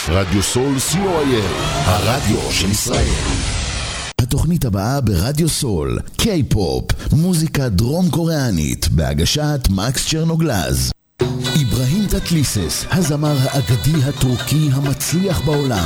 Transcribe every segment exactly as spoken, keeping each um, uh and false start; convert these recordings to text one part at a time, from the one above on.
רדיו סול סי או איי אל, הרדיו של ישראל. התוכנית הבאה ברדיו סול, קיי-פופ, מוזיקה דרום קוריאנית, בהגשת מקס צ'רנוגלז. איברהים טטליסס, הזמר האגדי הטורקי המצליח בעולם.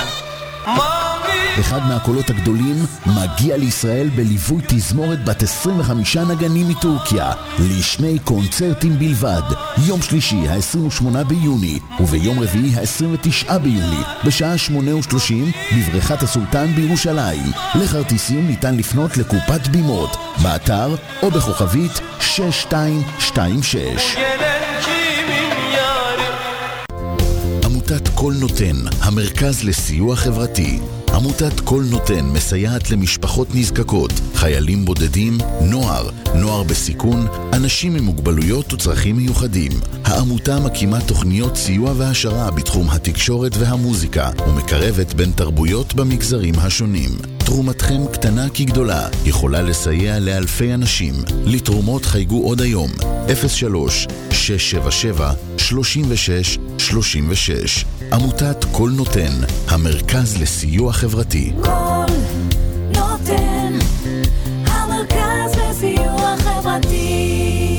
אחד מהקולות הגדולים מגיע לישראל בליווי תזמורת בת עשרים וחמישה נגנים מטורקיה לשני קונצרטים בלבד, יום שלישי ה-עשרים ושמונה ביוני וביום רביעי ה-עשרים ותשעה ביוני בשעה שמונה ושלושים בבריכת הסולטן בירושלים. לכרטיסים ניתן לפנות לקופת בימות באתר או בכוכבית שש שתיים שתיים שש. עמותת כל נותן, המרכז לסיוע חברתי. עמותת כל נותן מסייעת למשפחות נזקקות, חיילים בודדים, נוער, נוער בסיכון, אנשים עם מוגבלויות וצרכים מיוחדים. העמותה מקימה תוכניות סיוע והשרה בתחום התקשורת והמוזיקה ומקרבת בין תרבויות במגזרים השונים. תרומתכם קטנה כגדולה יכולה לסייע לאלפי אנשים. לתרומות חייגו עוד היום אפס שלוש שש שבע שבע שלושים ושש שלושים ושש. עמותת כל נותן, המרכז לסיוע חברתי. כל נותן, המרכז לסיוע חברתי.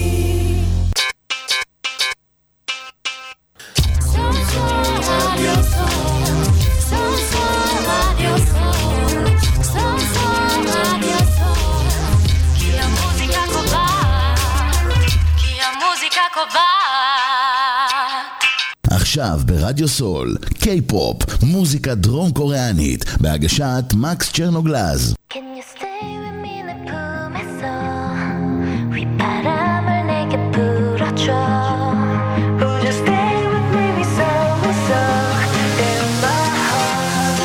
עכשיו ברדיו סול, קיי-פופ, מוזיקה דרום קוריאנית, בהגשת מקס צ'רנוגלז. Can you stay with me 내 품에서 휘바람을 내게 불어줘. Would you stay with me we so we so in my heart.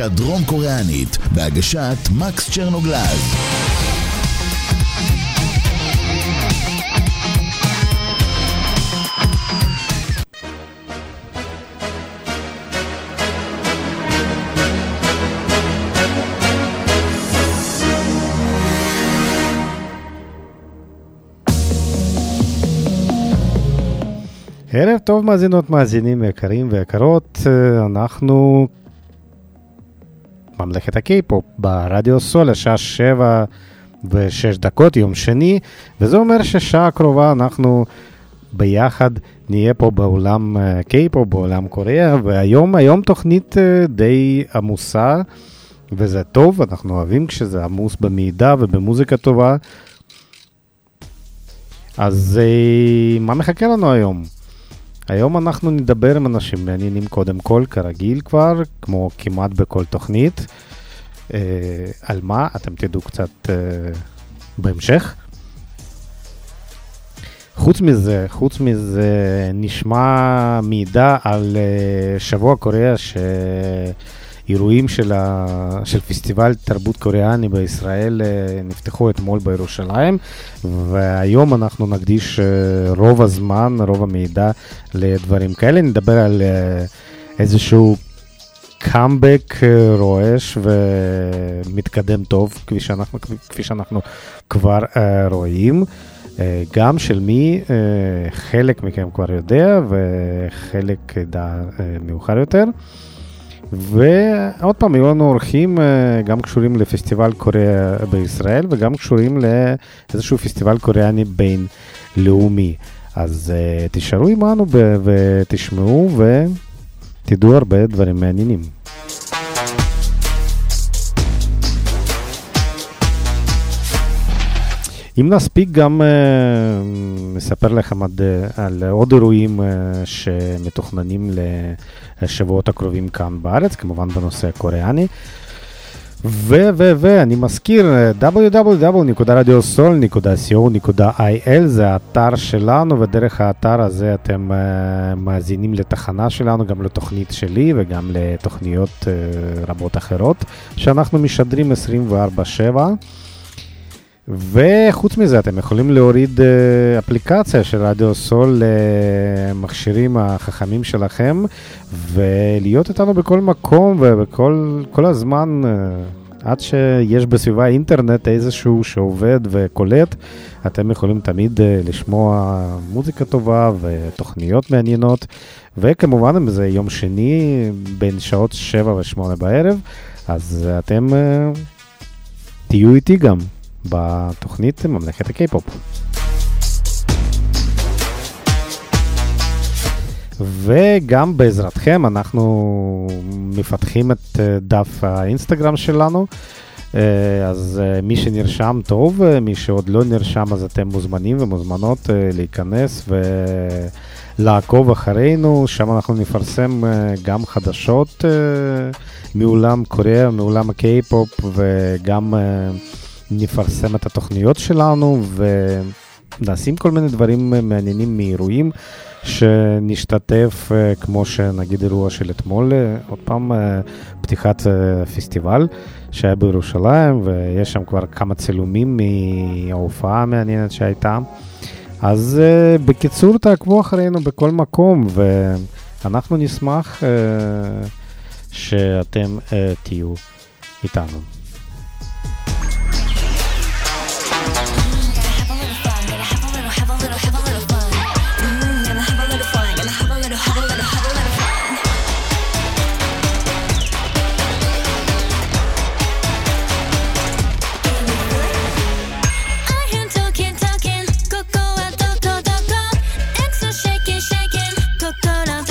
מוזיקה דרום קוריאנית, בהגשת מקס צ'רנוגלז. ערב טוב מאזינות מאזינים יקרים ויקרות, אנחנו ממלכת הקיי-פופ ברדיו סול, השעה שבע ושש דקות יום שני, וזה אומר ששעה הקרובה אנחנו ביחד נהיה פה בעולם קיי-פופ, בעולם קוריאה, והיום היום תוכנית די עמוסה, וזה טוב, אנחנו אוהבים כשזה עמוס במידע ובמוזיקה טובה. אז מה מחכה לנו היום? היום אנחנו נדבר עם אנשים מעניינים קודם כל, כרגיל כבר, כמו כמעט בכל תוכנית. אה, על מה? אתם תדעו קצת אה, בהמשך. חוץ מזה, חוץ מזה, נשמע מידע על אה, שבוע קוריאה, שאירועים של, ה, של פסטיבל תרבות קוריאני בישראל אה, נפתחו אתמול בירושלים, והיום אנחנו נקדיש אה, רוב הזמן, רוב המידע לדברים כאלה. נדבר על אה, איזשהו קאמבק אה, רועש ומתקדם טוב, כפי שאנחנו, כפי שאנחנו כבר אה, רואים. גם של מי, חלק מכם כבר יודע וחלק ידע מאוחר יותר. ועוד פעם, יהיו לנו אורחים גם קשורים לפסטיבל קוריאה בישראל וגם קשורים לאיזשהו פסטיבל קוריאני בינלאומי. אז תישארו עמנו ותשמעו ותדעו הרבה דברים מעניינים. אם נספיק גם uh, נספר לכם עד, uh, על עוד אירועים uh, שמתוכננים לשבועות הקרובים כאן בארץ, כמובן בנושא הקוריאני. ו- ו- ואני מזכיר, דאבליו דאבליו דאבליו נקודה רדיו סול נקודה סי או נקודה איי אל זה האתר שלנו, ודרך האתר הזה אתם uh, מאזינים לתחנה שלנו, גם לתוכנית שלי וגם לתוכניות uh, רבות אחרות שאנחנו משדרים עשרים וארבע שבע. וחוץ מזה אתם יכולים להוריד uh, אפליקציה של רדיו סול למכשירים החכמים שלכם ולהיות איתנו בכל מקום ובכל כל הזמן uh, עד שיש בסביבה אינטרנט איזשהו שעובד וקולט. אתם יכולים תמיד uh, לשמוע מוזיקה טובה ותוכניות מעניינות, וכמובן אם זה יום שני בין שעות שבע ושמונה בערב, אז uh, אתם uh, תהיו איתי גם בתוכנית ממלכת הקיי-פופ. וגם בעזרתכם אנחנו מפתחים את דף האינסטגרם שלנו, אז מי שנרשם טוב, מי שעוד לא נרשם אז אתם מוזמנים ומוזמנות להיכנס ולעקוב אחרינו. שם אנחנו נפרסם גם חדשות מעולם קוריאה, מעולם הקיי-פופ, וגם נפרסם את התוכניות שלנו ונעשים כל מיני דברים מעניינים מאירועים שנשתתף, כמו שנגיד אירוע של אתמול, עוד פעם פתיחת פסטיבל שהיה בירושלים, ויש שם כבר כמה צילומים מההופעה המעניינת שהייתה. אז בקיצור תעקבו אחרינו בכל מקום, ואנחנו נשמח שאתם תהיו איתנו.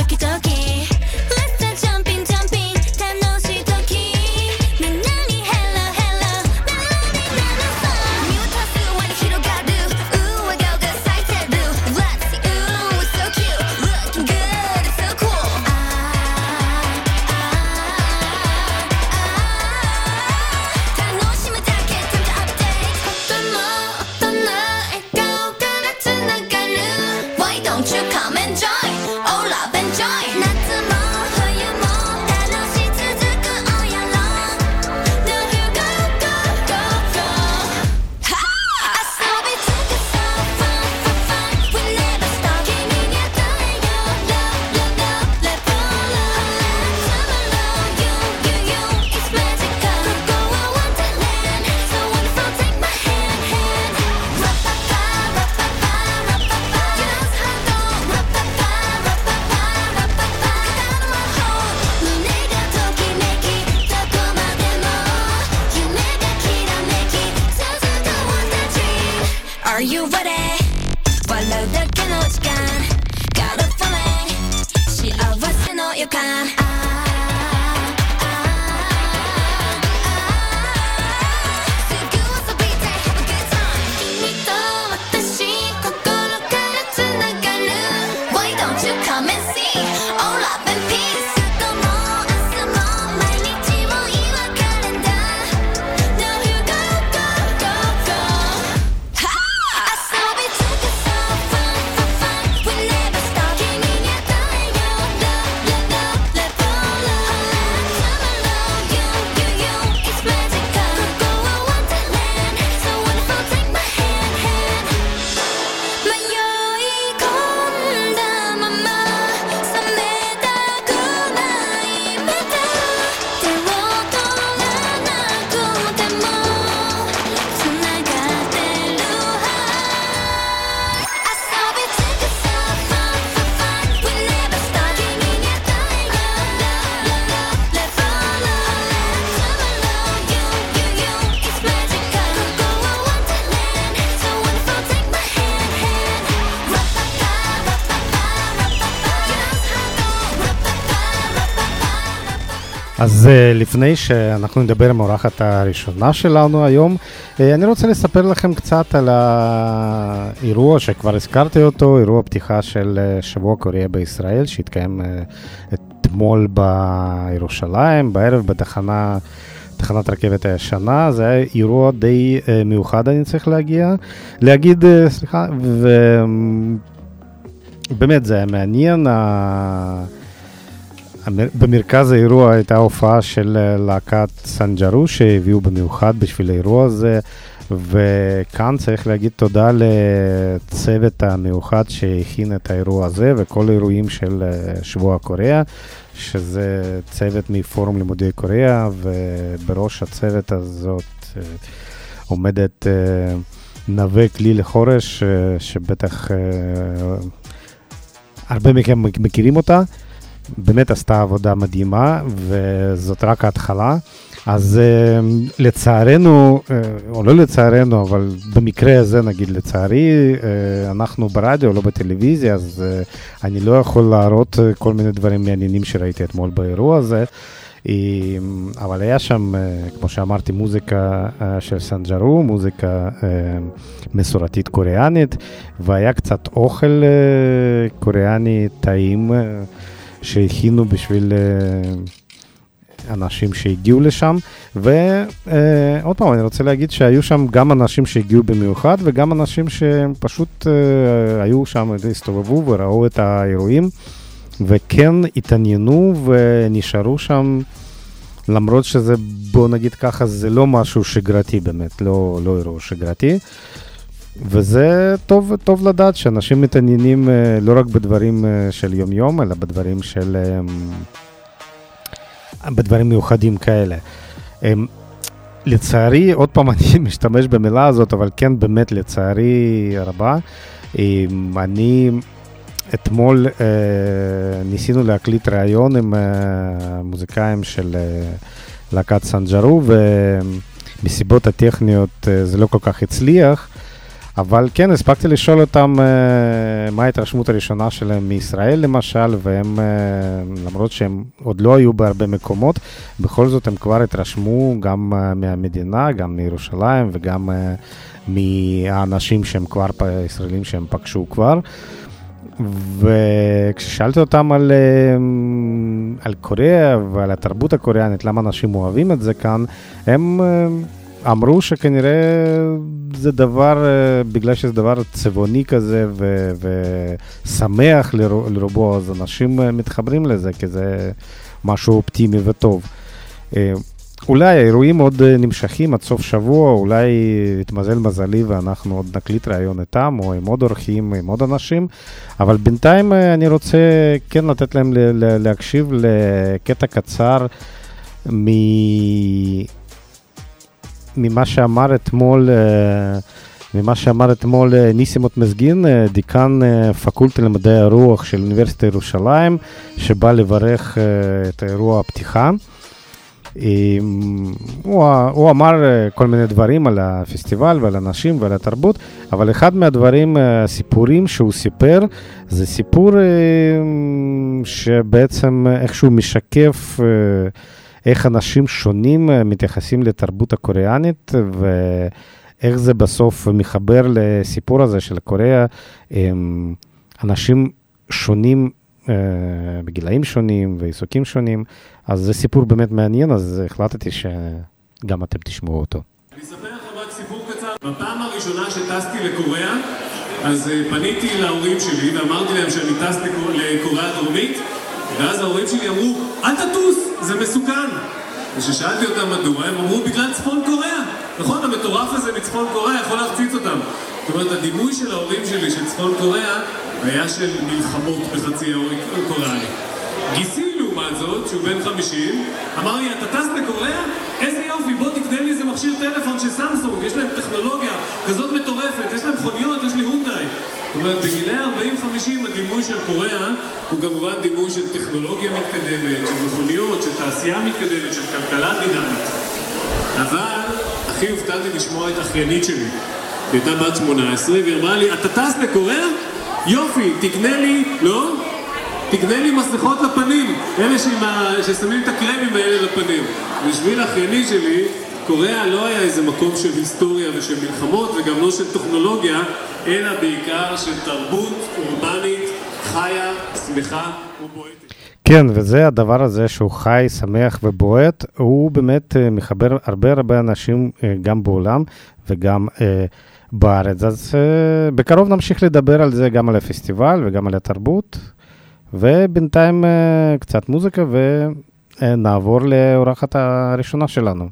Let's start jumping, jumping. 楽しい時 Are you ready? 월요일 깨놓은 시간 Got a feeling 시어버스 노력한 אז לפני שאנחנו נדבר עם האורחת הראשונה שלנו היום, אני רוצה לספר לכם קצת על האירוע שכבר הזכרתי אותו, אירוע פתיחה של שבוע קוריאה בישראל, שהתקיים אתמול בירושלים, בערב בתחנה, תחנת רכבת הישנה. זה היה אירוע די מיוחד, אני צריך להגיע, להגיד, סליחה, ובאמת זה היה מעניין. במרכז האירוע הייתה הופעה של להקת סנג'רו שהביאו במיוחד בשביל האירוע הזה, וכאן צריך להגיד תודה לצוות המיוחד שהכין את האירוע הזה וכל האירועים של שבוע קוריאה, שזה צוות מפורום לימודי קוריאה, ובראש הצוות הזאת עומדת נווה כלי לחורש, שבטח הרבה מכם מכירים אותה. באמת עשתה עבודה מדהימה, וזאת רק ההתחלה. אז uh, לצערנו, uh, או לא לצערנו, אבל במקרה הזה נגיד לצערי, uh, אנחנו ברדיו, לא בטלוויזיה, אז uh, אני לא יכול להראות uh, כל מיני דברים מעניינים שראיתי אתמול באירוע הזה. Uh, אבל היה שם, uh, כמו שאמרתי, מוזיקה uh, של סנג'רו, מוזיקה uh, מסורתית קוריאנית, והיה קצת אוכל uh, קוריאני טעים, uh, שהכינו בשביל אנשים שהגיעו לשם. ועוד פעם, אני רוצה להגיד שהיו שם גם אנשים שהגיעו במיוחד, וגם אנשים שפשוט היו שם, הסתובבו וראו את האירועים, וכן התעניינו ונשארו שם, למרות שזה, בוא נגיד ככה, זה לא משהו שגרתי באמת, לא, לא אירוע שגרתי. וזה טוב, טוב לדעת שאנשים מתעניינים לא רק בדברים של יום יום, אלא בדברים של, בדברים מיוחדים כאלה. לצערי, עוד פעם אני משתמש במילה הזאת, אבל כן באמת לצערי רבה, אני אתמול ניסינו להקליט ראיון עם מוזיקאים של להקת סנג'רו, ומסיבות הטכניות זה לא כל כך הצליח, אבל כן, הספקתי לשאול אותם uh, מה ההתרשמות הראשונה שלהם מישראל למשל, והם, uh, למרות שהם עוד לא היו בהרבה מקומות, בכל זאת הם כבר התרשמו גם uh, מהמדינה, גם מירושלים, וגם uh, מהאנשים שהם כבר, ישראלים שהם פגשו כבר. וכששאלתי אותם על, uh, על קוריאה ועל התרבות הקוריאנית, למה אנשים אוהבים את זה כאן, הם... Uh, אמרו שכנראה זה דבר, בגלל שזה דבר צבעוני כזה ו- ושמח לרובו, אז אנשים מתחברים לזה, כי זה משהו אופטימי וטוב. אולי האירועים עוד נמשכים עד סוף שבוע, אולי יתמזל מזלי ואנחנו עוד נקליט ראיון איתם, או עם עוד אורחים, עם עוד אנשים, אבל בינתיים אני רוצה כן לתת להם להקשיב לקטע קצר מ... ממה שאמר אתמול, ממה שאמר אתמול ניסימות מסגין, דיקן פקולטה למדעי הרוח של אוניברסיטת ירושלים, שבא לברך את האירוע הפתיחה. הוא, הוא אמר כל מיני דברים על הפסטיבל ועל אנשים ועל התרבות, אבל אחד מהדברים, הסיפורים שהוא סיפר, זה סיפור שבעצם איכשהו משקף איך אנשים שונים מתייחסים לתרבות הקוריאנית, ואיך זה בסוף מחבר לסיפור הזה של קוריאה, אנשים שונים, בגילאים שונים ועיסוקים שונים, אז זה סיפור באמת מעניין, אז החלטתי שגם אתם תשמעו אותו. אני אספר לכם רק סיפור קצר. בפעם הראשונה שטסתי לקוריאה, אז פניתי להורים שלי ואמרתי להם שאני טס לקוריאה הדרומית, ואז ההורים שלי אמרו, אל תטוס, זה מסוכן. וכששאלתי אותם מדוע, הם אמרו, בגלל צפון קוריאה. נכון, המטורף הזה מצפון קוריאה יכול להחציץ אותם. זאת אומרת, הדימוי של ההורים שלי של צפון קוריאה היה של מלחמות בחצי קוריאני. גיסי לעומת זאת, שהוא בן חמישים, אמר לי, אתה טס לקוריאה? איזה יופי, בוא תקנה לי איזה מכשיר טלפון של סמסונג, יש להם טכנולוגיה כזאת מטורפת, יש להם מכוניות, יש לי הונדאי. זאת אומרת, בגילי ארבעים חמישים הדימוי של קוריאה הוא כמובן דימוי של טכנולוגיה מתקדמת, של מכוניות, של תעשייה מתקדמת, של כלכלה דינמית. אבל הכי הופתעתי לשמוע את האחיינית שלי. היא הייתה בת שמונה עשרה והיא אמרה לי, אתה טס לקוריאה? יופי, תקנה לי, לא? תקנה לי מסכות לפנים, אלה ששמים את הקרמים האלה לפנים. בשביל האחיינית שלי, קוריאה לא היה איזה מקום של היסטוריה ושל מלחמות וגם לא של טכנולוגיה, אלא בעיקר של תרבות אורבנית, חיה, שמחה ובועטת. כן, וזה הדבר הזה שהוא חי, שמח ובועט, הוא באמת מחבר הרבה הרבה אנשים גם בעולם וגם בארץ. אז בקרוב נמשיך לדבר על זה, גם על הפסטיבל וגם על התרבות, ובינתיים קצת מוזיקה ונעבור לאורחת הראשונה שלנו.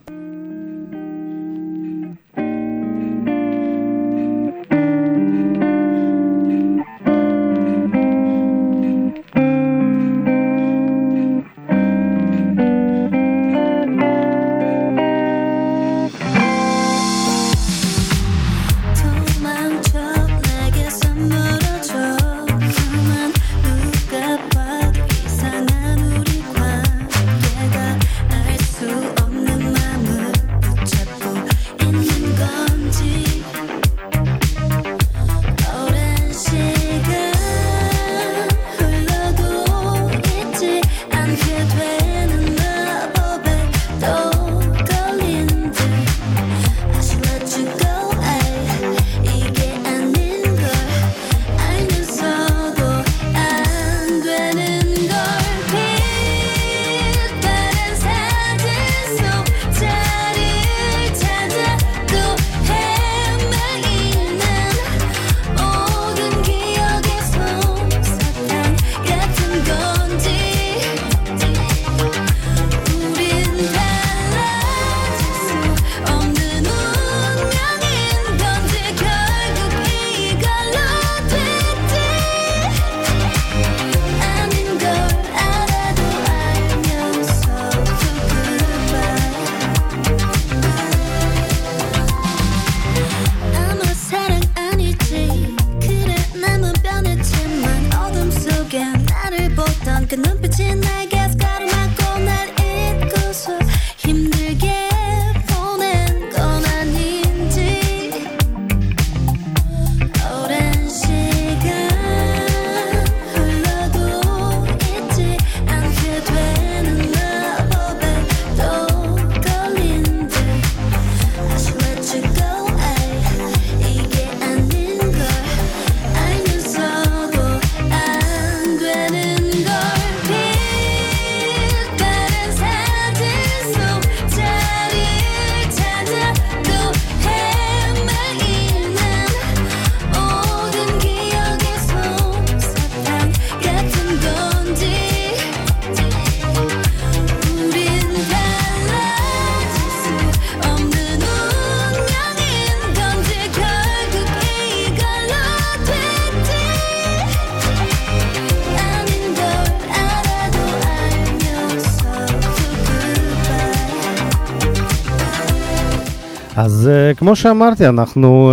אז כמו שאמרתי, אנחנו,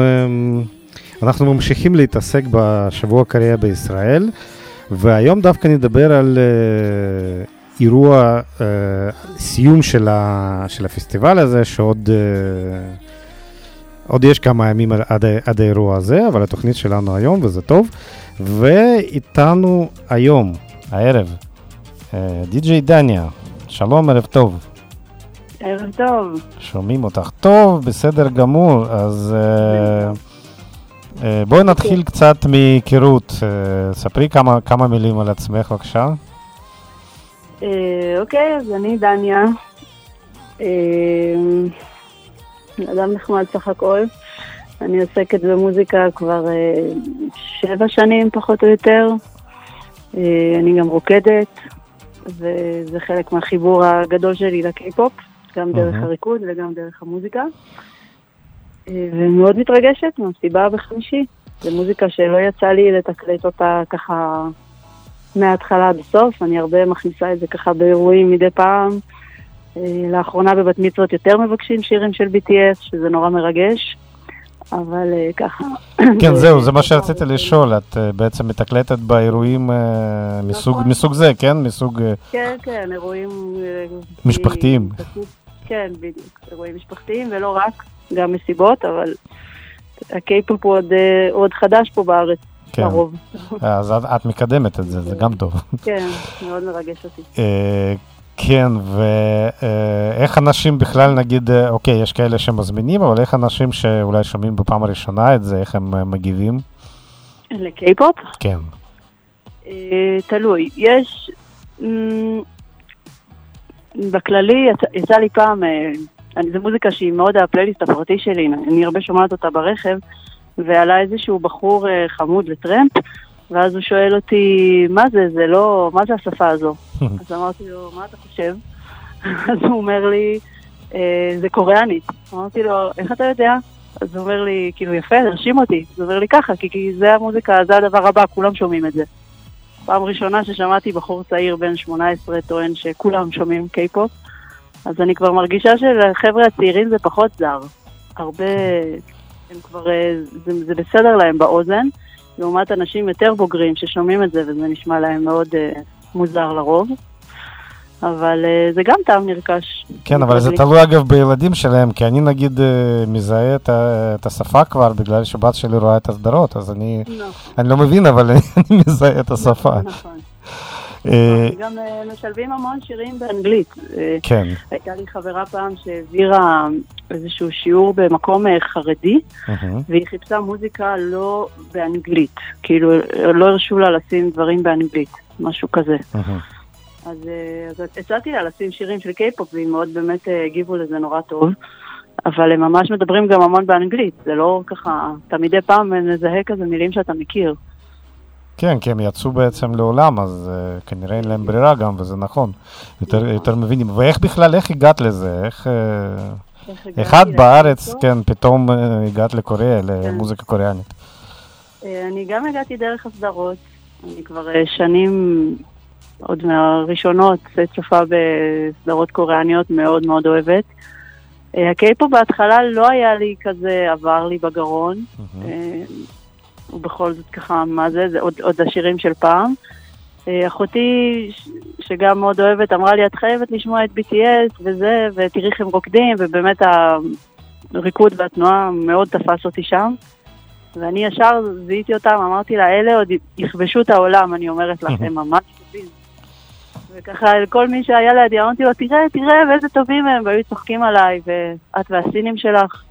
אנחנו ממשיכים להתעסק בשבוע הקוריאה בישראל, והיום דווקא נדבר על אירוע אה, סיום של, ה, של הפסטיבל הזה, שעוד אה, עוד יש כמה ימים עד, עד האירוע הזה, אבל התוכנית שלנו היום, וזה טוב. ואיתנו היום, הערב, אה, די-ג'יי דניה. שלום, ערב טוב. ערב טוב. שומעים אותך טוב, בסדר גמור. אז אה, אה, בואי נתחיל קצת מהיכרות. אה, ספרי כמה, כמה מילים על עצמך, בבקשה. אוקיי, אז אני דניה, אדם נחמד סך הכל. אני עוסקת במוזיקה כבר שבע שנים פחות או יותר. אני גם רוקדת, וזה חלק מהחיבור הגדול שלי לקיי-פופ, גם דרך הריקוד וגם דרך המוזיקה. ומאוד מתרגשת מהסיבה בחמישי. זו מוזיקה שלא יצא לי לתקלט אותה ככה מההתחלה עד הסוף. אני הרבה מכניסה את זה ככה באירועים מדי פעם. לאחרונה בבת מצוות יותר מבקשים שירים של בי טי אס, שזה נורא מרגש. אבל ככה... כן, זהו, זה מה שרציתי לשאול. את בעצם מתקלטת באירועים מסוג זה, כן? מסוג... כן, כן, אירועים... משפחתיים. כן, בדיוק. אירועים משפחתיים, ולא רק, גם מסיבות, אבל הקיי-פופ הוא עוד חדש פה בארץ. כן, אז את מקדמת את זה, זה גם טוב. כן, מאוד מרגש אותי. כן, ואיך אנשים בכלל, נגיד, אוקיי, יש כאלה שמזמינים, אבל איך אנשים שאולי שומעים בפעם הראשונה את זה, איך הם מגיבים? לקיי-פופ? כן. תלוי, יש... בכללי, יצא לי פעם, זו מוזיקה שהיא מאוד הפלייליסט הפרטי שלי, אני הרבה שומעת אותה ברכב, ועלה איזשהו בחור חמוד לטרמפ, ואז הוא שואל אותי, מה זה? זה לא, מה זה השפה הזו? אז אמרתי לו, מה אתה חושב? אז הוא אומר לי, זה קוריאנית. אמרתי לו, איך אתה יודע? אז הוא אומר לי, כאילו יפה, הרשים אותי. אז הוא אומר לי ככה, כי, כי זה המוזיקה, זה הדבר הבא, כולם שומעים את זה. פעם ראשונה ששמעתי בחור צעיר בן שמונה עשרה טוען שכולם שומעים קיי-פופ, אז אני כבר מרגישה שלחבר'ה הצעירים זה פחות זר. הרבה... הם כבר, זה, זה בסדר להם באוזן, לעומת אנשים יותר בוגרים ששומעים את זה, וזה נשמע להם מאוד uh, מוזר לרוב. אבל uh, זה גם טעם נרכש. כן, אבל זה תלוי אגב בילדים שלהם, כי אני נגיד uh, מזהה את, את השפה כבר, בגלל שבת שלי רואה את הסדרות, אז אני, נכון. אני לא מבין, אבל אני, אני מזהה את השפה. נכון, נכון. גם משלבים המון שירים באנגלית. כן. הייתה לי חברה פעם שהעבירה איזשהו שיעור במקום חרדי, והיא חיפשה מוזיקה לא באנגלית. כאילו, לא הרשו לה לשים דברים באנגלית, משהו כזה. אז הצעתי לה לשים שירים של קיי-פופ, והיא מאוד באמת הגיבו לזה נורא טוב. אבל הם ממש מדברים גם המון באנגלית. זה לא ככה, תמידי פעם נזהה כזה מילים שאתה מכיר. כן, כי הם יצאו בעצם לעולם, אז uh, כנראה אין להם ברירה גם, וזה נכון. יותר, יותר מבינים. ואיך בכלל, איך הגעת לזה? איך... Uh, אחד בארץ, כן, פתאום uh, הגעת לקוריאה, למוזיקה קוריאנית. Uh, אני גם הגעתי דרך הסדרות. אני כבר uh, שנים, עוד מהראשונות, צופה בסדרות קוריאניות, מאוד מאוד אוהבת. Uh, הקיי-פופ בהתחלה לא היה לי כזה, עבר לי בגרון. Uh-huh. Uh, ובכל זאת ככה, מה זה? זה עוד, עוד השירים של פעם. אחותי, שגם מאוד אוהבת, אמרה לי, את חייבת לשמוע את בי טי אס וזה, ותראי איך הם רוקדים, ובאמת הריקוד והתנועה מאוד תפס אותי שם. ואני ישר זיהיתי אותם, אמרתי לה, אלה עוד יכבשו את העולם, אני אומרת לכם, ממש טובים. וככה, כל מי שהיה לידי, אמרתי לו, תראה, תראה, ואיזה טובים הם, והיו צוחקים עליי, ואת והסינים שלך.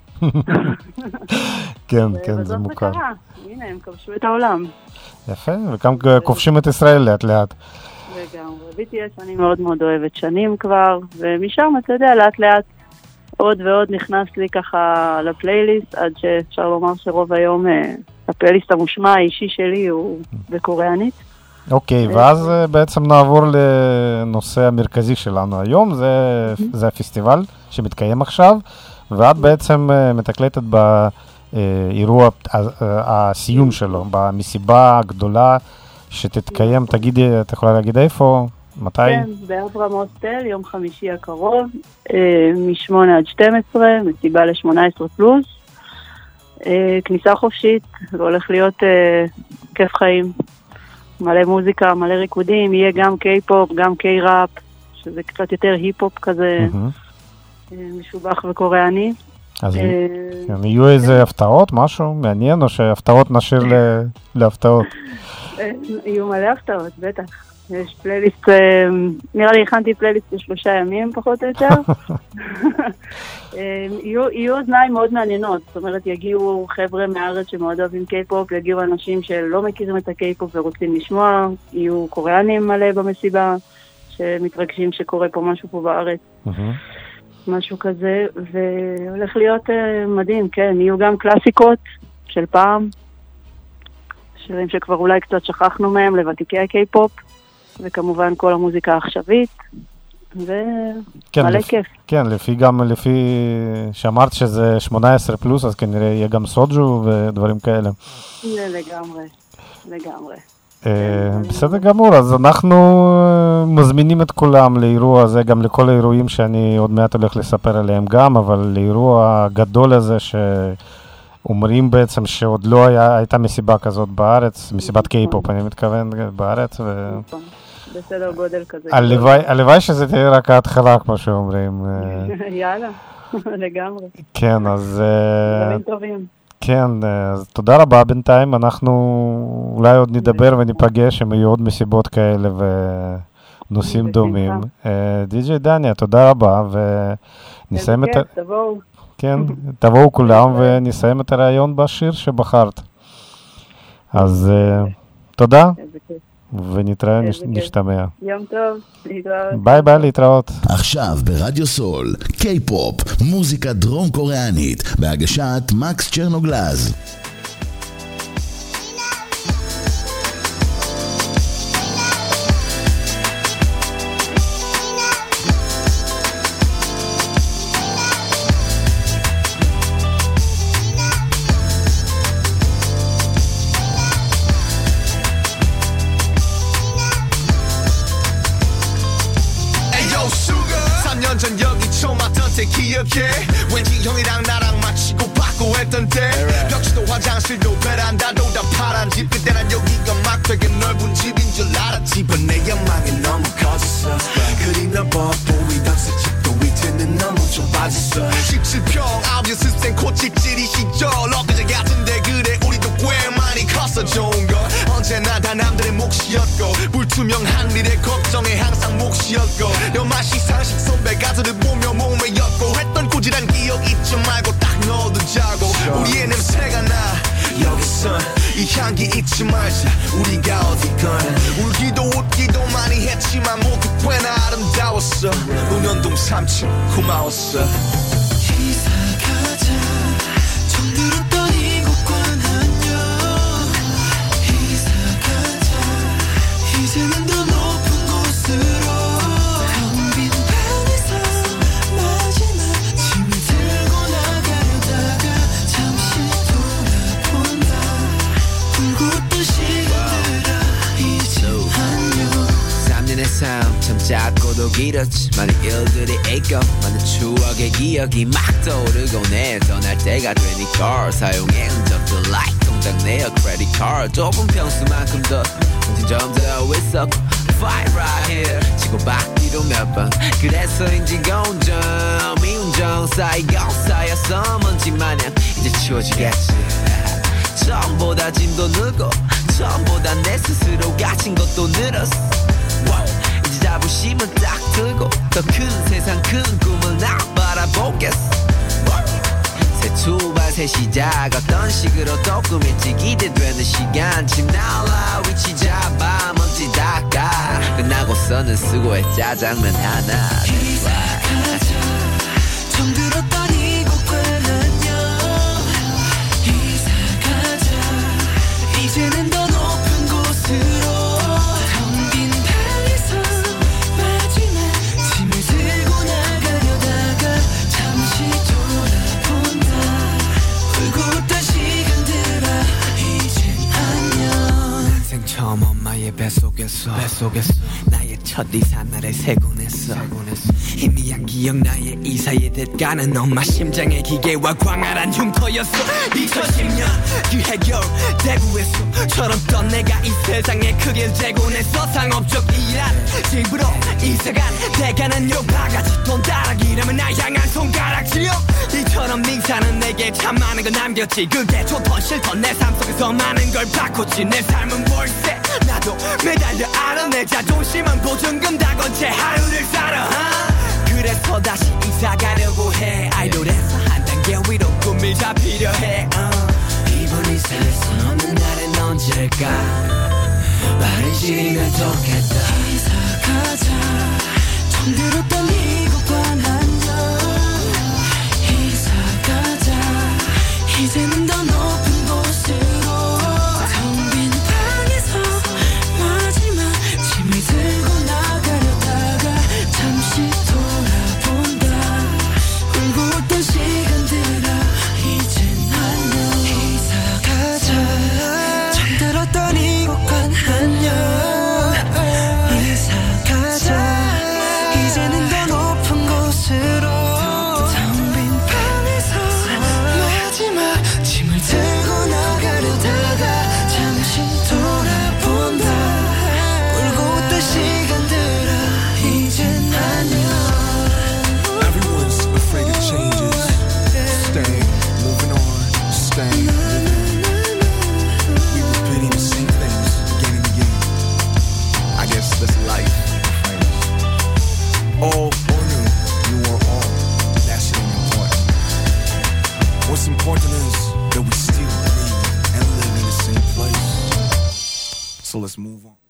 כן, כן, זה מוכר. הנה, הם כבשו את העולם. יפה, וגם כובשים את ישראל לאט לאט. וגם, בי טי אס אני מאוד מאוד אוהבת שנים כבר, ומשם, אתה יודע, לאט לאט עוד ועוד נכנס לי ככה לפלייליסט, עד שאפשר לומר שרוב היום הפלייליסט המושמע האישי שלי הוא בקוריאנית. אוקיי, ואז בעצם נעבור לנושא המרכזי שלנו היום, זה הפסטיבל שמתקיים עכשיו, ואת בעצם מתקלטת באירוע הסיום שלו, במסיבה הגדולה שתתקיים, תגידי, את יכולה להגיד איפה, מתי? כן, באברהם הוסטל, יום חמישי הקרוב, משמונה עד שתים עשרה, מסיבה ל-שמונה עשרה פלוס, כניסה חופשית, זה הולך להיות כיף חיים, מלא מוזיקה, מלא ריקודים, יהיה גם קיי-פופ, גם קיי-ראפ, שזה קצת יותר היפ-הופ כזה, מהמם. משובח וקוריאני. אז אה, כן, יהיו איזה הפתעות, משהו מעניין, או שהפתעות נשאיר ל- להפתעות? אה, יהיו מלא הפתעות, בטח. יש פלייליסט, אה, נראה לי הכנתי פלייליסט לשלושה ימים פחות או יותר. אה, יהיו יהיו אוזניים מאוד מעניינות, זאת אומרת יגיעו חבר'ה מהארץ שמאוד אוהבים קיי-פופ, יגיעו אנשים שלא מכירים את הקיי-פופ ורוצים לשמוע, יהיו קוריאנים מלא במסיבה, שמתרגשים שקורה פה משהו פה בארץ. מהמם. משהו כזה, והולך להיות uh, מדהים, כן, יהיו גם קלאסיקות של פעם, שירים שכבר אולי קצת שכחנו מהם, לוותיקי הקיי-פופ, וכמובן כל המוזיקה העכשווית, כן, ומלא לפ- כיף. כן, לפי גם, לפי שאמרת שזה שמונה עשרה פלוס, אז כנראה יהיה גם סוג'ו ודברים כאלה. זה לגמרי, לגמרי. אה, בסדר גמור, אז אנחנו אה, מזמינים את כולם לאירוע הזה, גם לכל האירועים שאני עוד מעט הולך לספר עליהם גם, אבל לאירוע הגדול הזה שאומרים בעצם שעוד לא היה, הייתה מסיבה כזאת בארץ, מסיבת קיי-פופ אני מתכוון בארץ, נכון, בסדר גודל כזה. והלוואי שזה תהיה רק ההתחלה כמו שאומרים. אה, יאללה, לגמרי. כן, אז אה, דברים טובים. כן, אז תודה רבה בינתיים, אנחנו אולי עוד נדבר וניפגש, אם יהיו עוד מסיבות כאלה ונושאים בשמחה. דומים. אה, די.ג'יי דניה, תודה רבה, ונסיים את ה... איזה כיף, תבואו. כן, תבואו כולם ונסיים את הרעיון בשיר שבחרת. אז אה, תודה, איזה כיף. ונתראה, איזה נש- כיף. נשתמע. יום טוב, להתראות. ביי ביי, להתראות. עכשיו ברדיו סול, קיי-פופ, מוזיקה דרום קוריאנית, בהגשת מקס צ'רנוגלז. Ayo sugar 삼 년 전 여기 처음 왔던 때 기억해 왠지 형이랑 나랑 마치고 받고 했던 때 벽지도 화장실도 베란다도 다 파란 집 그때 난 여기가 막 되게 넓은 집인 줄 알았지 but 내 연망이 너무 커졌어 그리 넓어 보이던 새 집도 위트는 너무 좁아졌어 십칠 평 아홉 여 습생 코치질이 시절 엊그제 같은데 그래 우리도 꽤 많이 컸어 좋은 걸 언제나 다 남들의 몫이었고 불투명한 일에 걱정에 항상 몫이었고 너맛이 상식 선배 가수를 보며 몸매였고 했던 꾸지란 기억 잊지 말고 딱 넣어두자고 우리의 냄새가 나 여기선 이 향기 잊지 말자 우리가 어디건 울기도 웃기도 많이 했지만 모두 꽤나 아름다웠어 은연동 삼 층 고마웠어 이사 가자 정들었던 이곳과 안녕 이사 가자 이제는 더 높은 곳으로 텅 빈 방에서 마지막 짐을 들고 나가려다가 잠시 돌아본다 불붙던 시간들아 이제 안녕 삼 년의 삶 참 짧고도 길었지 많은 일들이 있고 많은 추억의 기억이 막 떠오르곤 해 떠날 때가 되니까 사용해 흔적들 like 통장 내역 credit card 좁은 평수만큼 더 정신 좀 더 있었고 fight right here 치고받기도 몇 번 그래서인지 운전 미운정 쌓이고 쌓여서 먼지 마냥 이제 치워지겠지 처음보다 짐도 늘고 처음보다 내 스스로 갇힌 것도 늘었어 wow. 이제 자부심을 딱 들고 더 큰 세상 큰 꿈을 나 바라보겠어 wow. 새 출발 새 시작 어떤 식으로 또 꾸밀지 기대되는 시간 침 날라 위치 잡아 먼지 닦아 끝나고서는 수고해 짜장면 하나 이사 가자 정들었던 이곳과 안녕 이사 가자 이제는 더 높은 곳으로 텅 빈 방에서 마지막 짐을 들고 나가려다가 잠시 돌아본다 울고웃던 시간들아 이젠 안녕 인생 처음 엄마의 뱃속에 뱃속에서 뱃속에서 나의 첫 이사 날에 세곤했어 희미한 기억 나의 이사의 대가는 엄마 심장의 기계와 광활한 흉터였어. 이천십 년 그 해결 대구에서 철없던 내가 이 세상에 크게 재곤했어. 상업적 일한 집으로 이사간 대가는 요 바가지 돈 따라기라면 날 향한 손가락질. 이처럼 닝사는 내게 참 많은 걸 남겼지. 그게 좋던 싫던 내 삶 속에서 많은 걸 바꿨지. 내 삶은 월세 나도 매달려 알아. 내 자존심은 보증금 다건 채 하루를 살아. 그래서 다시 이사 가려고 해. 아이돌에서 한 단계 위로 꿈을 잡히려 해. 이번 이사할 수 없는 날은 언제일까. 빠르지면 좋겠다. 이사 가자. 처음 들었던 이곳과 안녕. 이사 가자. 이제는 더 높은 곳으로. 텅 빈 방에서 마지막 짐을 들고 나가려다가 잠시 돌아본다. 울고 웃던 시간들아 이젠 안녕. 이사 가자. 처음 들었던 이곳과 안녕. 이사 가자. 이제는 더 높은 곳으로. 텅 빈 방에서 마지막 짐을 들고 나가려다가 잠시 돌아본다. 울고 웃던 시간들아 이젠 안녕. Everyone's afraid of changes. Stay, moving on, stay, moving on. We repeating the same things again and again. I guess that's life, right? Old or new, new or old, that shit ain't important. What's important is that we still breathe and live in the same place. So let's move on.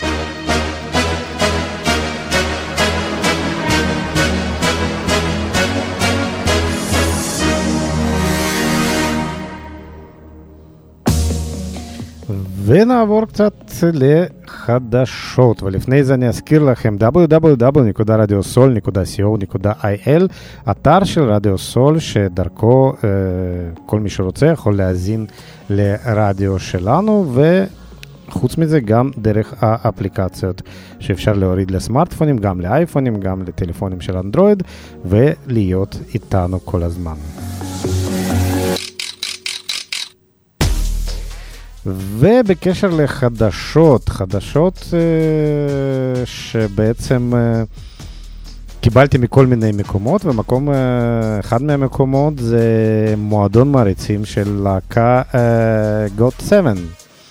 ונעבור קצת לחדשות, ולפני זה אני אזכיר לכם דאבליו דאבליו דאבליו נקודה רדיו סול נקודה סי או נקודה איי אל, אתר של רדיו סול שדרכו אה, כל מי שרוצה יכול להזין לרדיו שלנו, וחוץ מזה גם דרך האפליקציות שאפשר להוריד לסמארטפונים, גם לאייפונים, גם לטלפונים של אנדרואיד, ולהיות איתנו כל הזמן. ובקשר לחדשות, חדשות uh, שבעצם uh, קיבלתי מכל מיני מקומות, ומקום, uh, אחד מהמקומות זה מועדון מעריצים של להקה uh, got seven.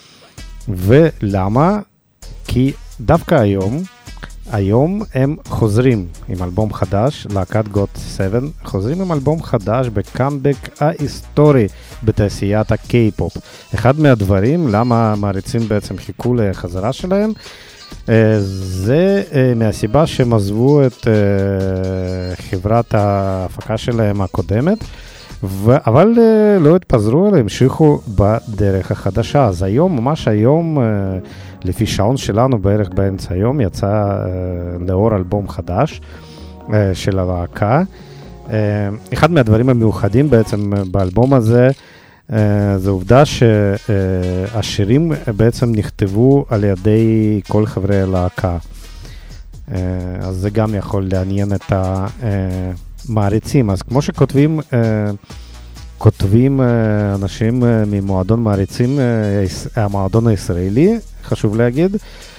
ולמה? כי דווקא היום, היום הם חוזרים עם אלבום חדש, להקת got seven, חוזרים עם אלבום חדש בקאמבק ההיסטורי בתעשיית הקיי-פופ. אחד מהדברים, למה המעריצים בעצם חיכו לחזרה שלהם, זה מהסיבה שהם עזבו את חברת ההפקה שלהם הקודמת, אבל לא התפזרו, אלא המשיכו בדרך החדשה. אז היום, ממש היום, לפי שעון שלנו בערך באמצע היום, יצא לאור אלבום חדש של הלהקה. אחד מהדברים המיוחדים בעצם באלבום הזה, זה עובדה שהשירים בעצם נכתבו על ידי כל חברי הלהקה. אז זה גם יכול לעניין את המעריצים. אז כמו שכותבים כותבים אנשים ממועדון מעריצים, המועדון הישראלי, חשוב להגיד,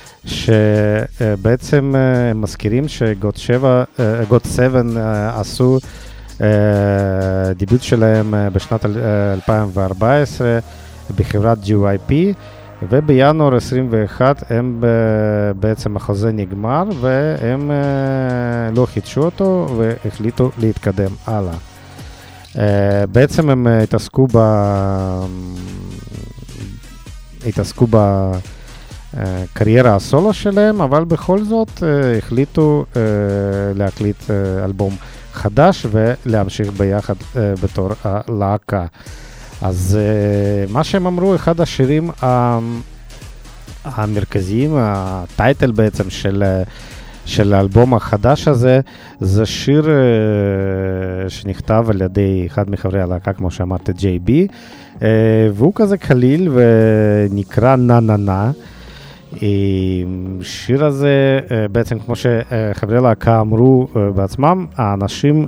שבעצם הם מזכירים שגוט שבע עשו דיביוט שלהם בשנת אלפיים וארבע עשרה בחברת ג'י וואי פי, ובינואר עשרים ואחת הם בעצם החוזה נגמר והם לא חידשו אותו והחליטו להתקדם הלאה. בעצם הם התעסקו ב... התעסקו בקריירה הסולו שלהם, אבל בכל זאת החליטו להקליט אלבום חדש ולהמשיך ביחד בתור הלהקה. אז מה שהם אמרו, אחד השירים המרכזיים, הטייטל בעצם של של האלבום החדש הזה, זה שיר uh, שנכתב על ידי אחד מחברי הלהקה, כמו שאמרת, ג'יי בי, uh, והוא כזה קליל ונקרא נה נה נה, שיר הזה, בעצם כמו שחברי להקה אמרו בעצמם, האנשים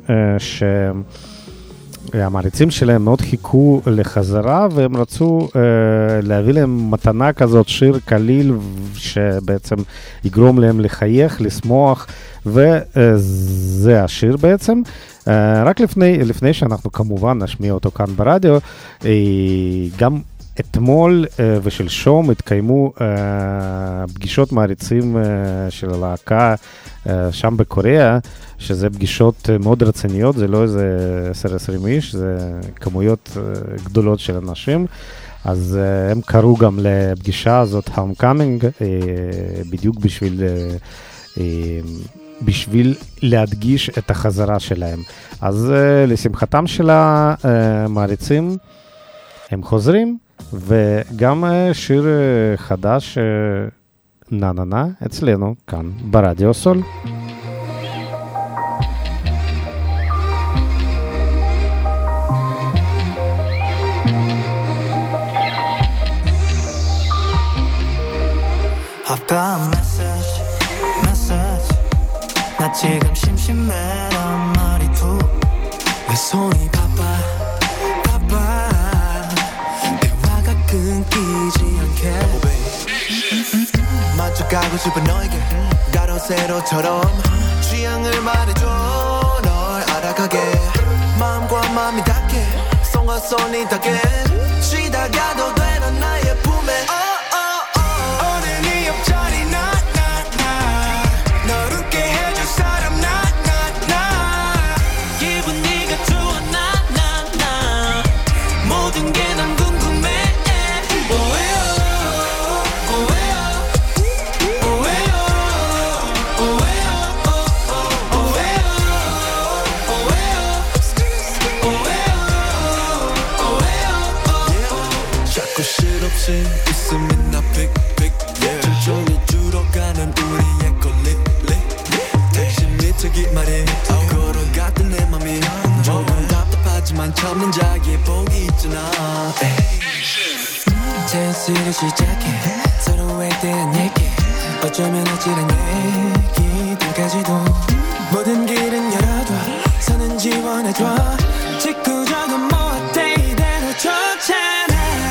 שהמעריצים שלהם מאוד חיכו לחזרה, והם רצו להביא להם מתנה כזאת, שיר קליל שבעצם יגרום להם לחייך, לשמוח, וזה השיר בעצם. רק לפני, לפני שאנחנו כמובן נשמיע אותו כאן ברדיו, גם אתמול ושלשום התקיימו פגישות מעריצים של הלהקה שם בקוריאה, שזה פגישות מאוד רציניות, זה לא איזה עשר עשרים איש, זה כמויות גדולות של אנשים. אז הם קראו גם לפגישה הזאת Homecoming, בדיוק בשביל, בשביל להדגיש את החזרה שלהם. אז לשמחתם של המעריצים, הם חוזרים, וגם שיר חדש, נה נה נה, אצלנו, כאן ברדיו סול. I've got a message, message 나 지금 심심해란 말이 툭 내 손이 바빠, 바빠 대화가 끊기지 않게 마주 가고 싶은 너에게 가로세로처럼 취향을 말해줘 널 알아가게 마음과 마음이 닿게 손과 손이 닿게 쉬다가도 되는 나의 품에 웃음이 나 빅빅 천천히 줄어가는 우리의 콜릿 택시 밑에 말해 걸어갔던 내 맘이 조금 답답하지만 참는 자의 복이 있잖아 제스를 시작해 서로에 대한 얘기 어쩌면 아찔한 얘기들까지도 모든 길은 열어둬 선은 지원해줘 직구적은 뭐 어때 이대로 좋잖아